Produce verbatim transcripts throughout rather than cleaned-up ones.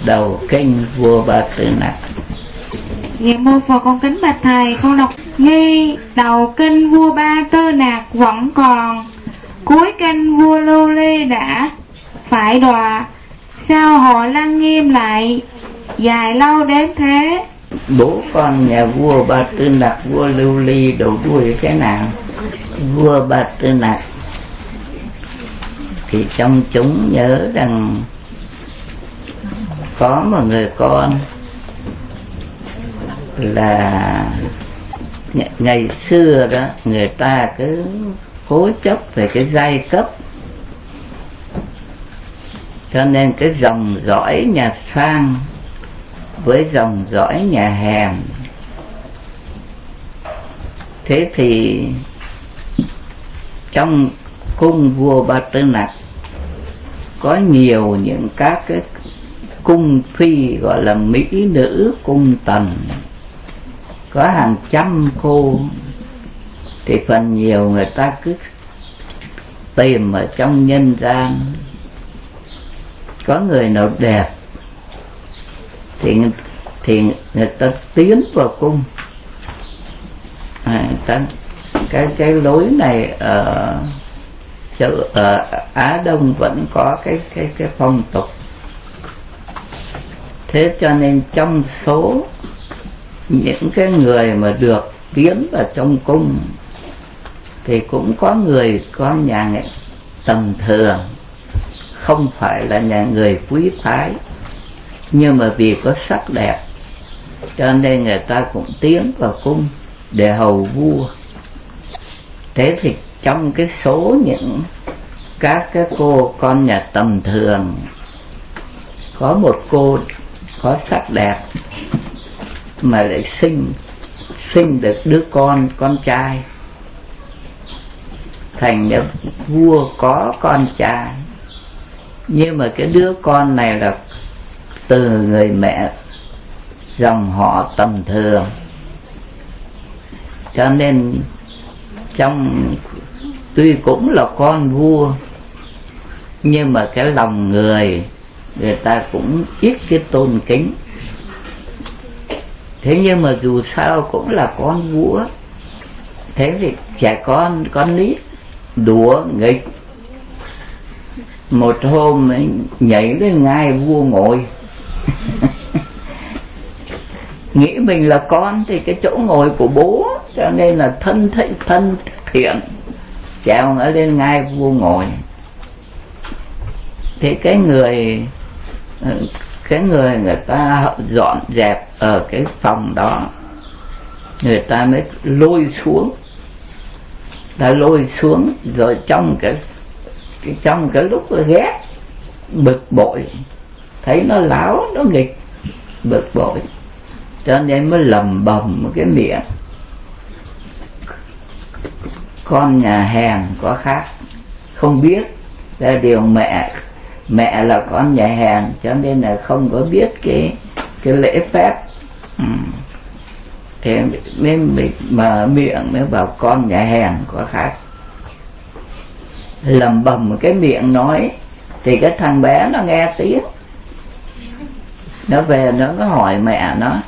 đầu kinh vua Ba Tư Nặc. Dạ mô Phật, con kính bạch thầy, con đọc nghi đầu kinh vua Ba Tư Nặc vẫn còn, cuối kinh vua Lưu Ly đã phải đọa, sao hội Lăng Nghiêm lại dài lâu đến thế? Bố con nhà vua Ba Tư Nặc, vua Lưu Ly đầu đuôi thế nào? Vua Ba Tư Nặc thì trong chúng nhớ rằng có một người con là ngày xưa đó người ta cứ cố chấp về cái giai cấp, cho nên cái dòng dõi nhà sang với dòng dõi nhà hèn. Thế thì trong cung vua Ba Tư Nặc có nhiều những các cái cung phi gọi là mỹ nữ cung tần, có hàng trăm cô, thì phần nhiều người ta cứ tìm ở trong nhân gian có người nào đẹp thì thì người ta tiến vào cung. À, ta, cái cái lối này ở châu ở Á Đông vẫn có cái cái cái phong tục. Thế cho nên trong số những cái người mà được tiến vào trong cung thì cũng có người có nhà tầm thường, không phải là nhà người quý phái, nhưng mà vì có sắc đẹp cho nên người ta cũng tiến vào cung để hầu vua. Thế thì trong cái số những các cái cô con nhà tầm thường, có một cô có sắc đẹp mà lại sinh sinh được đứa con con trai, thành được vua có con trai. Nhưng mà cái đứa con này là từ người mẹ dòng họ tầm thường, cho nên trong tuy cũng là con vua nhưng mà cái lòng người người ta cũng ít cái tôn kính. Thế nhưng mà dù sao cũng là con vua, thế thì trẻ con con nít đùa nghịch, một hôm ấy nhảy lên ngai vua ngồi nghĩ mình là con thì cái chỗ ngồi của bố, cho nên là thân thiện thân thiện trèo ở lên ngai vua ngồi. Thế cái người cái người người ta dọn dẹp ở cái phòng đó, người ta mới lôi xuống, ta lôi xuống rồi trong cái, cái trong cái lúc ghét bực bội, thấy nó láo nó nghịch, bực bội cho nên mới lầm bầm cái miệng: con nhà hèn có khác, không biết là điều mẹ mẹ là con nhà hèn cho nên là không có biết cái cái lễ phép. Ừ. Thế nên mở miệng mới bảo con nhà hèn có khác, lầm bầm cái miệng nói. Thì cái thằng bé nó nghe tiếng, nó về nó có hỏi mẹ nó: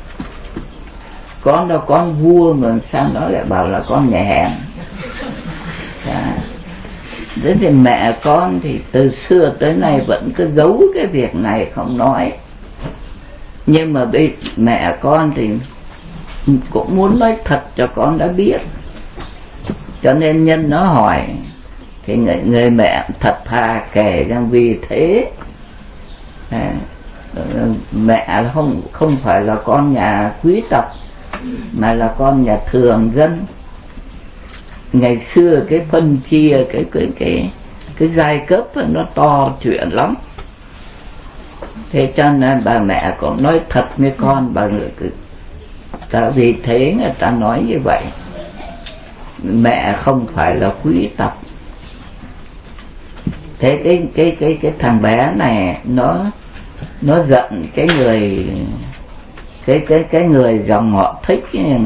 con đâu con vua mà sao nó lại bảo là con nhà hèn? À, thế thì mẹ con thì từ xưa tới nay vẫn cứ giấu cái việc này không nói, nhưng mà bây mẹ con thì cũng muốn nói thật cho con đã biết, cho nên nhân nó hỏi thì người, người mẹ thật thà kể rằng vì thế à, mẹ không không phải là con nhà quý tộc mà là con nhà thường dân. Ngày xưa cái phân chia cái cái cái cái giai cấp nó to chuyện lắm, thế cho nên bà mẹ cũng nói thật với con, bà người cứ tại vì thế người ta nói như vậy, mẹ không phải là quý tộc. Thế cái cái cái cái thằng bé này nó nó giận cái người cái cái cái người dòng họ thích,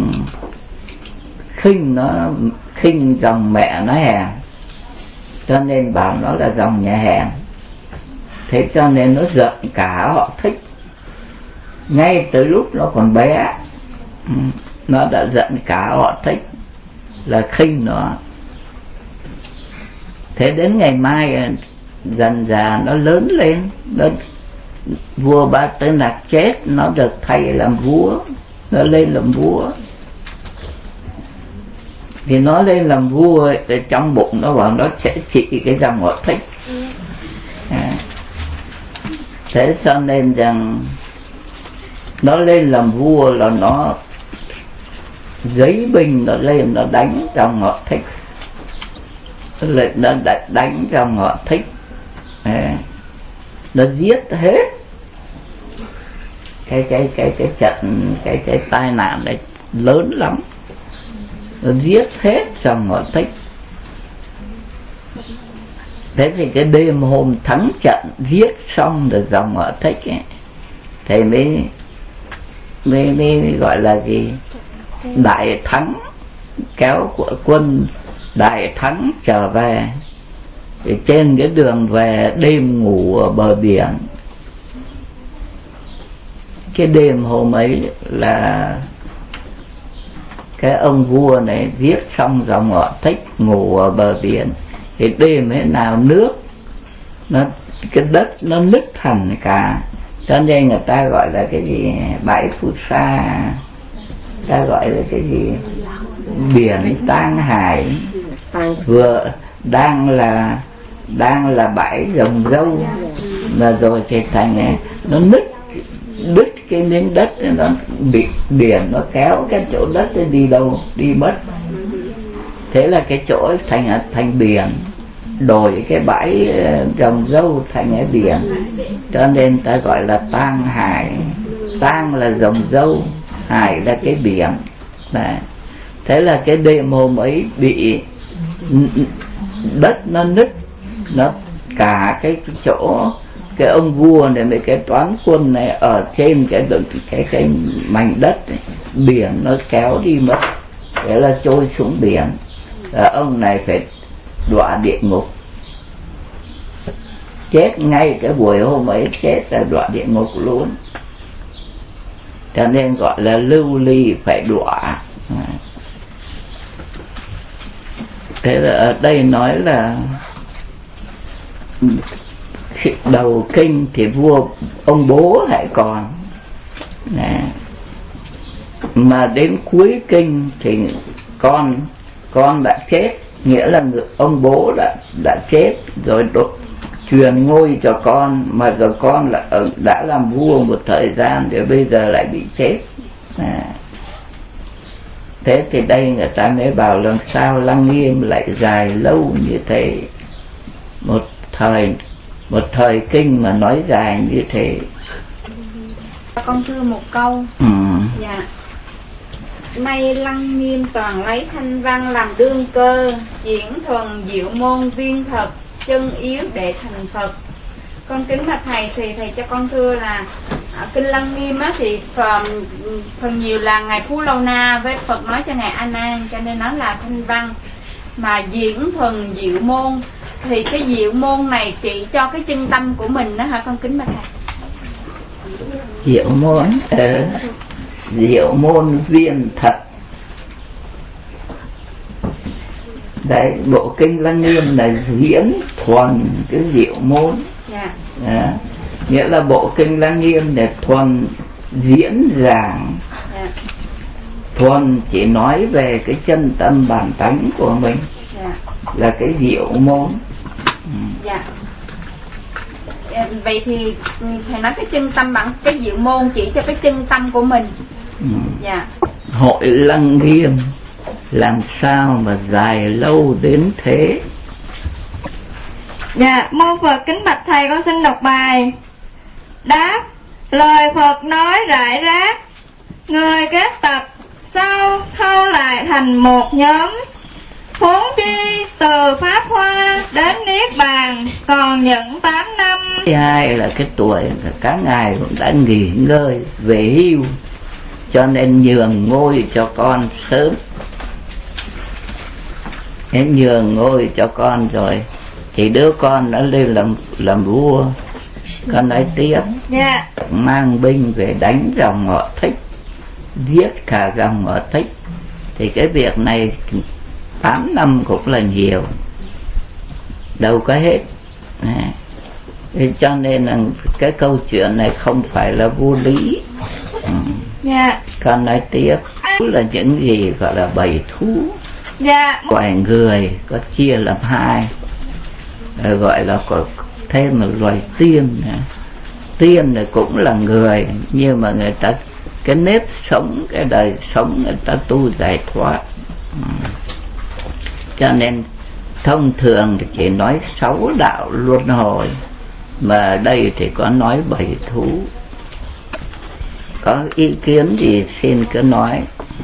khinh nó khinh dòng mẹ nó hèn, cho nên bảo nó là dòng nhà hèn. Thế cho nên nó giận cả họ Thích. Ngay từ lúc nó còn bé, nó đã giận cả họ Thích, là khinh nó. Thế đến ngày mai dần dà nó lớn lên, nó, vua Ba Tư Nặc chết, nó được thay làm vua, nó lên làm vua. Thì nó lên làm vua thì trong bụng nó bảo nó sẽ trị cái dòng họ Thích. À. Thế cho nên rằng nó lên làm vua là nó giấy binh, nó lên nó đánh dòng họ Thích, nó đánh dòng họ Thích. À. Nó giết hết cái cái cái cái trận cái cái tai nạn này lớn lắm, nó giết hết dòng họ Thích. Thế thì cái đêm hôm thắng trận giết xong được dòng họ Thích ấy, thì mới mới mới gọi là gì, đại thắng, kéo của quân đại thắng trở về. Thì trên cái đường về đêm ngủ ở bờ biển. Cái đêm hôm ấy là cái ông vua này giết xong dòng họ Thích, ngủ ở bờ biển. Thì đêm ấy nào nước nó, cái đất nó nứt hẳn cả, cho nên người ta gọi là cái gì bãi Phù Sa, ta gọi là cái gì biển Tang Hải. Vừa đang là đang là bãi rồng râu mà rồi thì thành nó nứt đứt cái miếng đất, nó bị biển nó kéo cái chỗ đất nó đi đâu đi mất. Thế là cái chỗ thành thành biển, đổi cái bãi rồng râu thành cái biển, cho nên ta gọi là Tang Hải. Tang là rồng râu, hải là cái biển. Đấy. Thế là cái đêm hôm ấy bị đất nó nứt, nó cả cái chỗ cái ông vua này với cái toán quân này ở trên cái cái cái mảnh đất này, biển nó kéo đi mất, thế là trôi xuống biển. Và ông này phải đọa địa ngục, chết ngay cái buổi hôm ấy, chết là đọa địa ngục luôn. Cho nên gọi là lưu ly phải đọa. Thế là ở đây nói là đầu kinh thì vua ông bố lại còn, nè, mà đến cuối kinh thì con con đã chết, nghĩa là ông bố đã đã chết rồi, đột truyền ngôi cho con, mà rồi con là đã làm vua một thời gian rồi bây giờ lại bị chết. À. Thế thì đây người ta mới bảo làm sao Lăng Nghiêm lại dài lâu như thế, một thời một thời kinh mà nói dài như thế. Con thưa một câu. Ừ. Dạ. Nay Lăng Nghiêm toàn lấy thanh văn làm đương cơ, diễn thuần diệu môn viên thật, chân yếu để thành Phật. Con kính bạch thầy, thì thầy cho con thưa là ở kinh Lăng Nghiêm á thì phần, phần nhiều là ngài Phú Lâu Na với Phật nói cho ngài A Nan, cho nên nó là thanh văn. Mà diễn thuần diệu môn thì cái diệu môn này chỉ cho cái chân tâm của mình đó hả con kính bạch thầy? Diệu môn ờ, diệu môn viên thật. Đấy, bộ kinh Lăng Nghiêm là diễn thuần cái diệu môn. Yeah. À, nghĩa là bộ kinh Lăng Nghiêm để thuần diễn giảng. Yeah. Thuần chỉ nói về cái chân tâm bản tánh của mình. Yeah. Là cái diệu môn. Dạ. Yeah. Vậy thì thầy nói cái chân tâm bản, cái diệu môn chỉ cho cái chân tâm của mình. Dạ. Yeah. Hội Lăng Nghiêm làm sao mà dài lâu đến thế? Dạ, mô Phật kính bạch thầy, con xin đọc bài. Đáp: lời Phật nói rải rác, người kết tập sau thâu lại thành một nhóm. Huống chi từ Pháp Hoa đến Niết Bàn còn những tám năm. Thứ hai là cái tuổi là các ngài cũng đã nghỉ ngơi về hưu, cho nên nhường ngôi cho con sớm. Thế nhường ngôi cho con rồi thì đứa con đã lên làm làm vua, Con nói tiếp. Dạ. Mang binh về đánh dòng họ Thích, giết cả dòng họ Thích, thì cái việc này tám năm cũng là nhiều, đâu có hết. Thì cho nên là cái câu chuyện này không phải là vô lý. Ừ. Dạ. Con nói tiếp là những gì gọi là bầy thú. Dạ. Loài người có chia làm hai, gọi là có thêm một loài tiên nữa. Tiên này cũng là người, nhưng mà người ta cái nếp sống, cái đời sống người ta tu giải thoát. Ừ. Cho nên thông thường thì chỉ nói sáu đạo luân hồi, mà ở đây thì có nói bảy thú. Có ý kiến gì xin cứ nói.